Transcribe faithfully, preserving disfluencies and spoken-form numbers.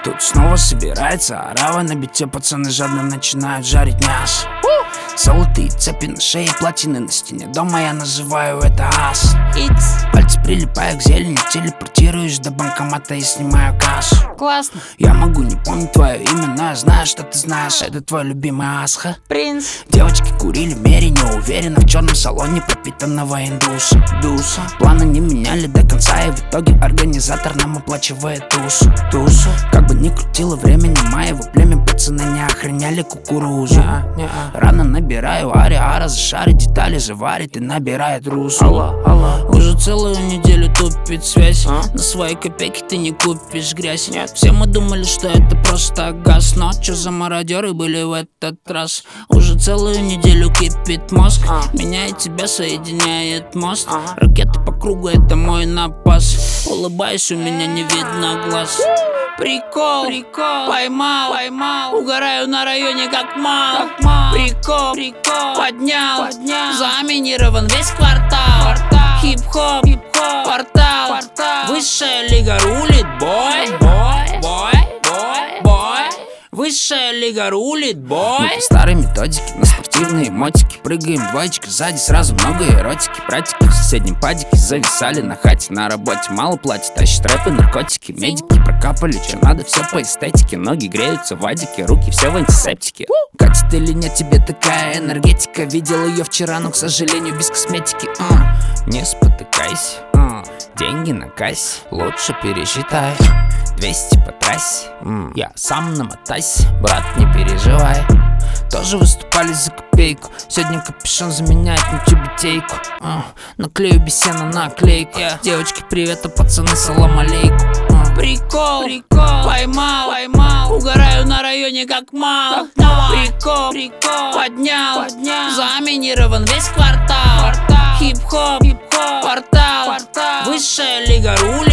Тут снова собирается орава на бите, пацаны жадно начинают жарить мясо. Золотые цепи на шее, платины на стене дома, я называю это ас. Пальцы прилипаю к зелени, телепортируюсь до банкомата и снимаю кассу. Классно. Я могу не помнить твое имя, но я знаю, что ты знаешь. Это твой любимый Асха. Принц. Девочки курили в мере, не уверенно в черном салоне пропитанного индуса. Дуса. Планы не меняли до конца, и в итоге организатор нам оплачивает тусу. Тусу. Как бы ни крутило времени, моего племя пацаны не охраняли кукурузу. Не-а, не-а. Рано набираю ариара, за шары детали заварит и набирает русу. Алло, алло. Уже целую неделю тупит связь, а? На свои копейки ты не купишь грязь. Нет. Все мы думали, что это просто газ, но чё за мародеры были в этот раз? Уже целую неделю кипит мозг, а? Меня и тебя соединяет мост. Ага. Ракеты по кругу, это мой напас. Улыбаюсь, у меня не видно глаз. Прикол, прикол, поймал, поймал. Угораю на районе как мал, как мал. Прикол, прикол, поднял, поднял. Заминирован весь квартал, квартал. Хип-хоп, хип-хоп, портал, портал. Высшая лига рулит, бой, бой, бой, бой, бой. Высшая лига рулит, бой. Мы по старой методике на спортивные мотики прыгаем двоечка, сзади сразу много эротики. Братики в соседнем падике зависали на хате. На работе мало платят, тащат рэп и наркотики. Медики прокапали, что надо, все по эстетике. Ноги греются в адике, руки все в антисептике. Катит или нет тебе такая энергетика? Видел ее вчера, но, к сожалению, без косметики. а. Не спотыкайся, а. Деньги на кассе лучше пересчитай. Двести по трассе, mm. я сам намотайся, брат, не переживай. Тоже выступали за копейку, сегодня капюшон заменяет на тюбетейку. uh. Наклею бесена на клейку, yeah. Девочки, привет, а пацаны, салам алейку. uh. Прикол, прикол, поймал, поймал. Угораю на районе как мал, как мал. Прикол, прикол, поднял, поднял. Заминирован весь квартал, квартал. Хип-хоп, хип-хоп, портал, портал. Высшая лига рулит.